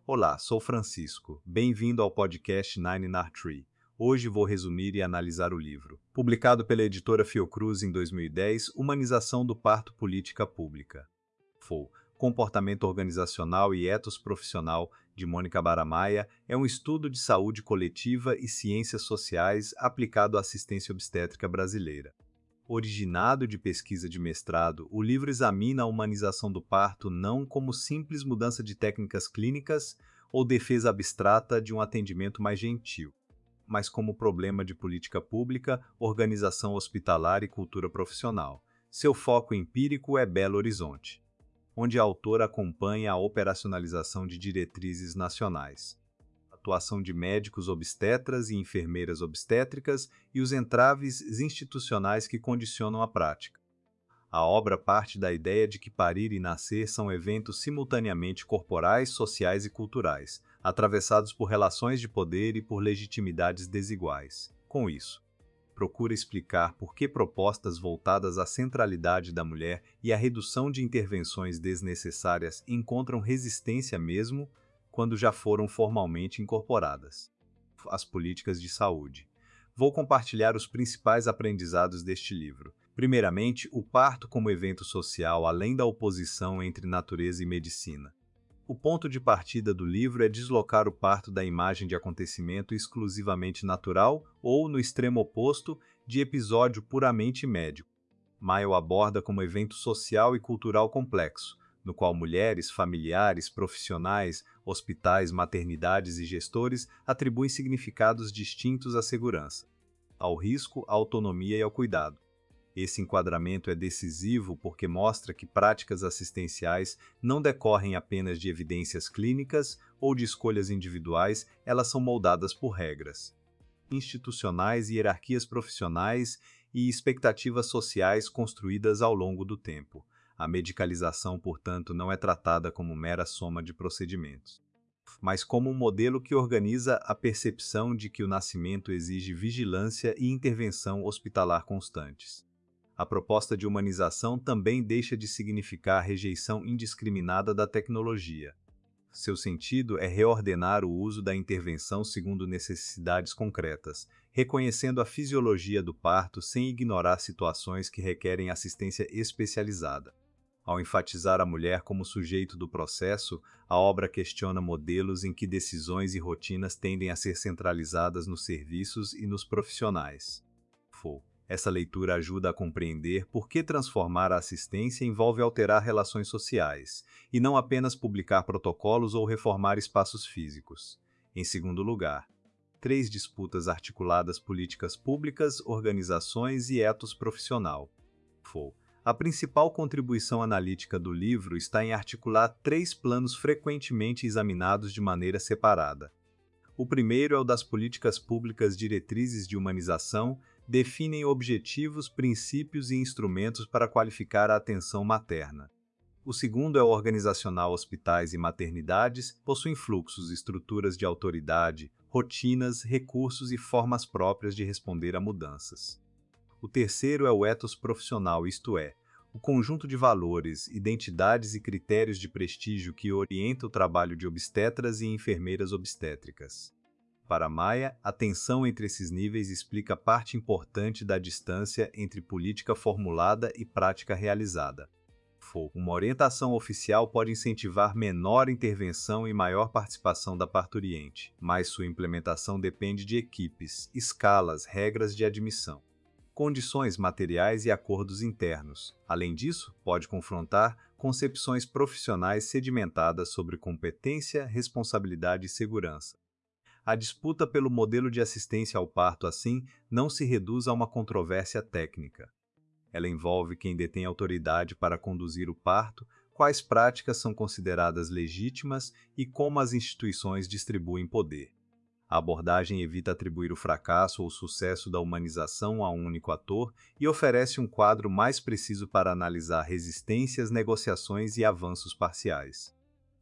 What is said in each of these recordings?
Olá, sou Francisco. Bem-vindo ao podcast Nine Nar Tree. Hoje vou resumir e analisar o livro. Publicado pela editora Fiocruz em 2010, Humanização do Parto Política Pública. Comportamento Organizacional e Ethos Profissional, de Mônica Baramaia, é um estudo de saúde coletiva e ciências sociais aplicado à assistência obstétrica brasileira. Originado de pesquisa de mestrado, o livro examina a humanização do parto não como simples mudança de técnicas clínicas ou defesa abstrata de um atendimento mais gentil, mas como problema de política pública, organização hospitalar e cultura profissional. Seu foco empírico é Belo Horizonte, onde a autora acompanha a operacionalização de diretrizes nacionais, atuação de médicos obstetras e enfermeiras obstétricas e os entraves institucionais que condicionam a prática. A obra parte da ideia de que parir e nascer são eventos simultaneamente corporais, sociais e culturais, atravessados por relações de poder e por legitimidades desiguais. Com isso, procura explicar por que propostas voltadas à centralidade da mulher e à redução de intervenções desnecessárias encontram resistência mesmo quando já foram formalmente incorporadas. As políticas de saúde. Vou compartilhar os principais aprendizados deste livro. Primeiramente, o parto como evento social além da oposição entre natureza e medicina. O ponto de partida do livro é deslocar o parto da imagem de acontecimento exclusivamente natural ou, no extremo oposto, de episódio puramente médico. Maio aborda como evento social e cultural complexo, no qual mulheres, familiares, profissionais, hospitais, maternidades e gestores atribuem significados distintos à segurança, ao risco, à autonomia e ao cuidado. Esse enquadramento é decisivo porque mostra que práticas assistenciais não decorrem apenas de evidências clínicas ou de escolhas individuais, elas são moldadas por regras institucionais, hierarquias profissionais e expectativas sociais construídas ao longo do tempo. A medicalização, portanto, não é tratada como mera soma de procedimentos, mas como um modelo que organiza a percepção de que o nascimento exige vigilância e intervenção hospitalar constantes. A proposta de humanização também deixa de significar a rejeição indiscriminada da tecnologia. Seu sentido é reordenar o uso da intervenção segundo necessidades concretas, reconhecendo a fisiologia do parto sem ignorar situações que requerem assistência especializada. Ao enfatizar a mulher como sujeito do processo, a obra questiona modelos em que decisões e rotinas tendem a ser centralizadas nos serviços e nos profissionais. Essa leitura ajuda a compreender por que transformar a assistência envolve alterar relações sociais, e não apenas publicar protocolos ou reformar espaços físicos. Em segundo lugar, 3 disputas articuladas: políticas públicas, organizações e ethos profissional. A principal contribuição analítica do livro está em articular 3 planos frequentemente examinados de maneira separada. O primeiro é o das políticas públicas. Diretrizes de humanização definem objetivos, princípios e instrumentos para qualificar a atenção materna. O segundo é o organizacional. Hospitais e maternidades possuem fluxos, estruturas de autoridade, rotinas, recursos e formas próprias de responder a mudanças. O terceiro é o ethos profissional, isto é, o conjunto de valores, identidades e critérios de prestígio que orienta o trabalho de obstetras e enfermeiras obstétricas. Para Maia, a tensão entre esses níveis explica parte importante da distância entre política formulada e prática realizada. Uma orientação oficial pode incentivar menor intervenção e maior participação da parturiente, mas sua implementação depende de equipes, escalas, regras de admissão, condições materiais e acordos internos. Além disso, pode confrontar concepções profissionais sedimentadas sobre competência, responsabilidade e segurança. A disputa pelo modelo de assistência ao parto, assim, não se reduz a uma controvérsia técnica. Ela envolve quem detém autoridade para conduzir o parto, quais práticas são consideradas legítimas e como as instituições distribuem poder. A abordagem evita atribuir o fracasso ou o sucesso da humanização a um único ator e oferece um quadro mais preciso para analisar resistências, negociações e avanços parciais.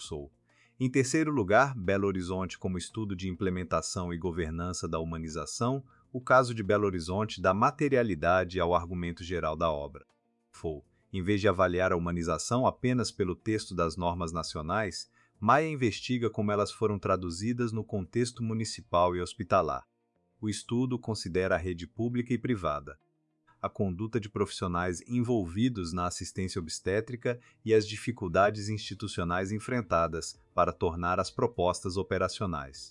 Em terceiro lugar, Belo Horizonte como estudo de implementação e governança da humanização, o caso de Belo Horizonte dá materialidade ao argumento geral da obra. Em vez de avaliar a humanização apenas pelo texto das normas nacionais, Maia investiga como elas foram traduzidas no contexto municipal e hospitalar. O estudo considera a rede pública e privada, a conduta de profissionais envolvidos na assistência obstétrica e as dificuldades institucionais enfrentadas para tornar as propostas operacionais.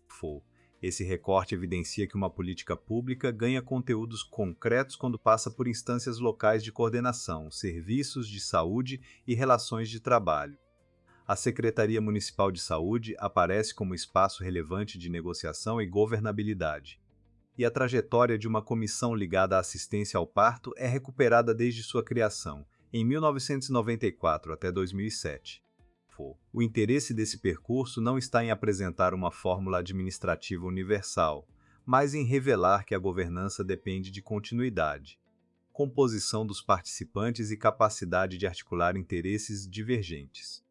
Esse recorte evidencia que uma política pública ganha conteúdos concretos quando passa por instâncias locais de coordenação, serviços de saúde e relações de trabalho. A Secretaria Municipal de Saúde aparece como espaço relevante de negociação e governabilidade. E a trajetória de uma comissão ligada à assistência ao parto é recuperada desde sua criação, em 1994 até 2007. O interesse desse percurso não está em apresentar uma fórmula administrativa universal, mas em revelar que a governança depende de continuidade, composição dos participantes e capacidade de articular interesses divergentes.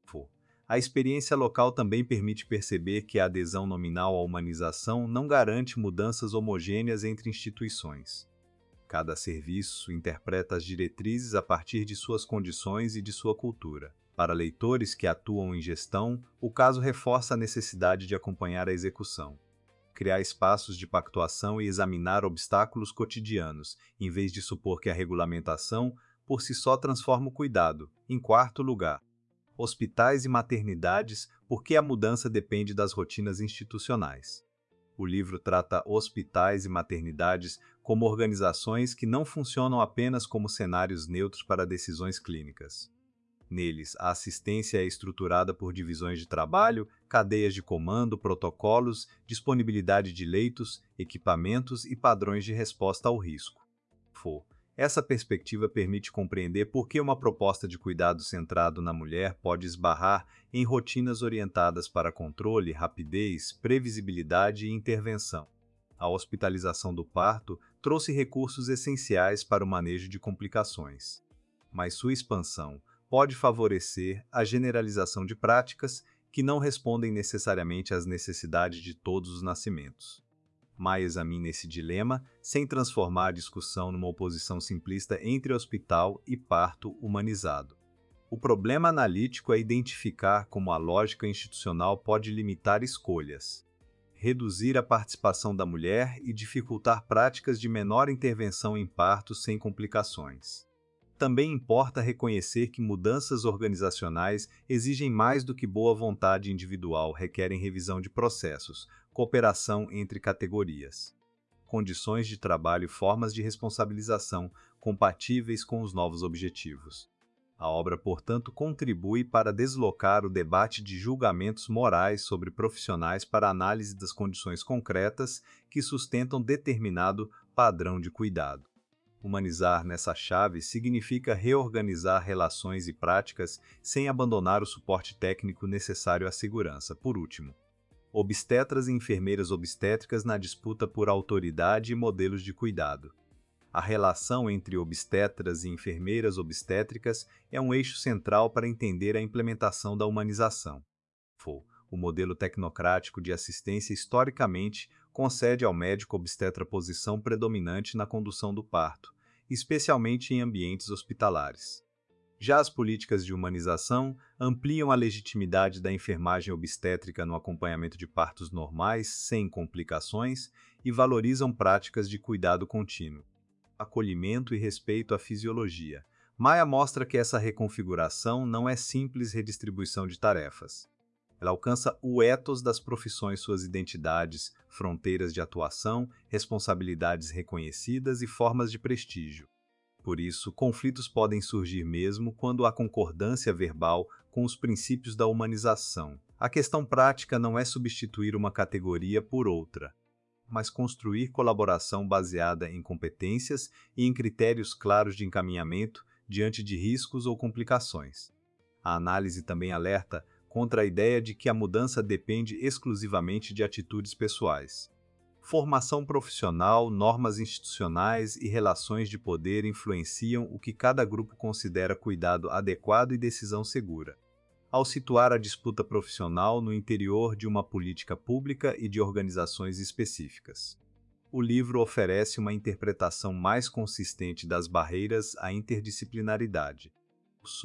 A experiência local também permite perceber que a adesão nominal à humanização não garante mudanças homogêneas entre instituições. Cada serviço interpreta as diretrizes a partir de suas condições e de sua cultura. Para leitores que atuam em gestão, o caso reforça a necessidade de acompanhar a execução, criar espaços de pactuação e examinar obstáculos cotidianos, em vez de supor que a regulamentação, por si só, transforma o cuidado. Em quarto lugar, hospitais e maternidades, porque a mudança depende das rotinas institucionais. O livro trata hospitais e maternidades como organizações que não funcionam apenas como cenários neutros para decisões clínicas. Neles, a assistência é estruturada por divisões de trabalho, cadeias de comando, protocolos, disponibilidade de leitos, equipamentos e padrões de resposta ao risco. Essa perspectiva permite compreender por que uma proposta de cuidado centrado na mulher pode esbarrar em rotinas orientadas para controle, rapidez, previsibilidade e intervenção. A hospitalização do parto trouxe recursos essenciais para o manejo de complicações, mas sua expansão pode favorecer a generalização de práticas que não respondem necessariamente às necessidades de todos os nascimentos. Maia examina esse dilema sem transformar a discussão numa oposição simplista entre hospital e parto humanizado. O problema analítico é identificar como a lógica institucional pode limitar escolhas, reduzir a participação da mulher e dificultar práticas de menor intervenção em partos sem complicações. Também importa reconhecer que mudanças organizacionais exigem mais do que boa vontade individual, requerem revisão de processos, cooperação entre categorias, condições de trabalho e formas de responsabilização compatíveis com os novos objetivos. A obra, portanto, contribui para deslocar o debate de julgamentos morais sobre profissionais para a análise das condições concretas que sustentam determinado padrão de cuidado. Humanizar nessa chave significa reorganizar relações e práticas sem abandonar o suporte técnico necessário à segurança. Por último, obstetras e enfermeiras obstétricas na disputa por autoridade e modelos de cuidado. A relação entre obstetras e enfermeiras obstétricas é um eixo central para entender a implementação da humanização. O modelo tecnocrático de assistência historicamente concede ao médico obstetra posição predominante na condução do parto, especialmente em ambientes hospitalares. Já as políticas de humanização ampliam a legitimidade da enfermagem obstétrica no acompanhamento de partos normais, sem complicações, e valorizam práticas de cuidado contínuo, acolhimento e respeito à fisiologia. Maia mostra que essa reconfiguração não é simples redistribuição de tarefas. Ela alcança o ethos das profissões, suas identidades, fronteiras de atuação, responsabilidades reconhecidas e formas de prestígio. Por isso, conflitos podem surgir mesmo quando há concordância verbal com os princípios da humanização. A questão prática não é substituir uma categoria por outra, mas construir colaboração baseada em competências e em critérios claros de encaminhamento diante de riscos ou complicações. A análise também alerta contra a ideia de que a mudança depende exclusivamente de atitudes pessoais. Formação profissional, normas institucionais e relações de poder influenciam o que cada grupo considera cuidado adequado e decisão segura. Ao situar a disputa profissional no interior de uma política pública e de organizações específicas, o livro oferece uma interpretação mais consistente das barreiras à interdisciplinaridade.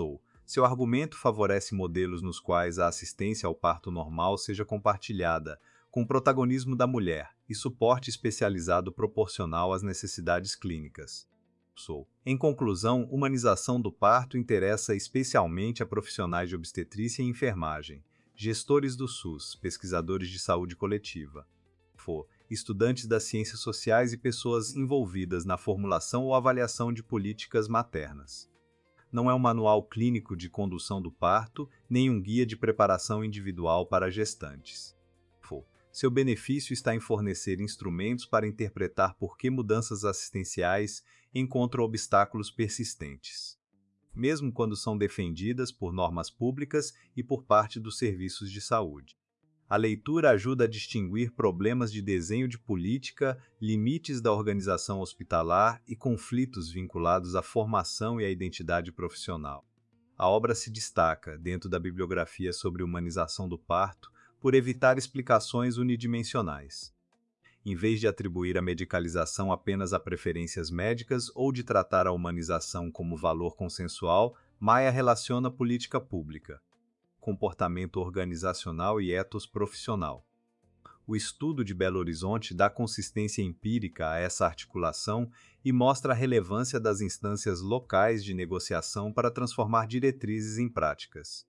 Seu argumento favorece modelos nos quais a assistência ao parto normal seja compartilhada, com o protagonismo da mulher e suporte especializado proporcional às necessidades clínicas. Em conclusão, humanização do parto interessa especialmente a profissionais de obstetrícia e enfermagem, gestores do SUS, pesquisadores de saúde coletiva, estudantes das ciências sociais e pessoas envolvidas na formulação ou avaliação de políticas maternas. Não é um manual clínico de condução do parto, nem um guia de preparação individual para gestantes. Seu benefício está em fornecer instrumentos para interpretar por que mudanças assistenciais encontram obstáculos persistentes, mesmo quando são defendidas por normas públicas e por parte dos serviços de saúde. A leitura ajuda a distinguir problemas de desenho de política, limites da organização hospitalar e conflitos vinculados à formação e à identidade profissional. A obra se destaca, dentro da bibliografia sobre humanização do parto, por evitar explicações unidimensionais. Em vez de atribuir a medicalização apenas a preferências médicas ou de tratar a humanização como valor consensual, Maia relaciona política pública, comportamento organizacional e ethos profissional. O estudo de Belo Horizonte dá consistência empírica a essa articulação e mostra a relevância das instâncias locais de negociação para transformar diretrizes em práticas.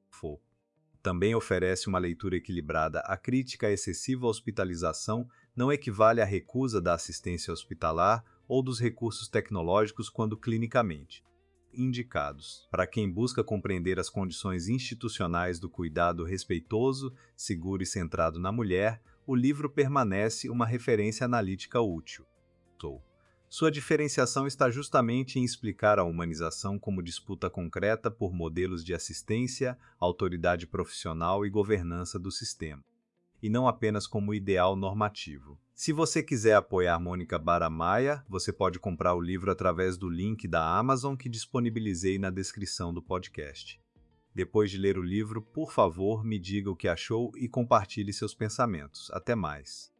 Também oferece uma leitura equilibrada. A crítica à excessiva hospitalização não equivale à recusa da assistência hospitalar ou dos recursos tecnológicos quando clinicamente indicados. Para quem busca compreender as condições institucionais do cuidado respeitoso, seguro e centrado na mulher, o livro permanece uma referência analítica útil. Sua diferenciação está justamente em explicar a humanização como disputa concreta por modelos de assistência, autoridade profissional e governança do sistema, e não apenas como ideal normativo. Se você quiser apoiar Mônica Bara Maia, você pode comprar o livro através do link da Amazon que disponibilizei na descrição do podcast. Depois de ler o livro, por favor, me diga o que achou e compartilhe seus pensamentos. Até mais!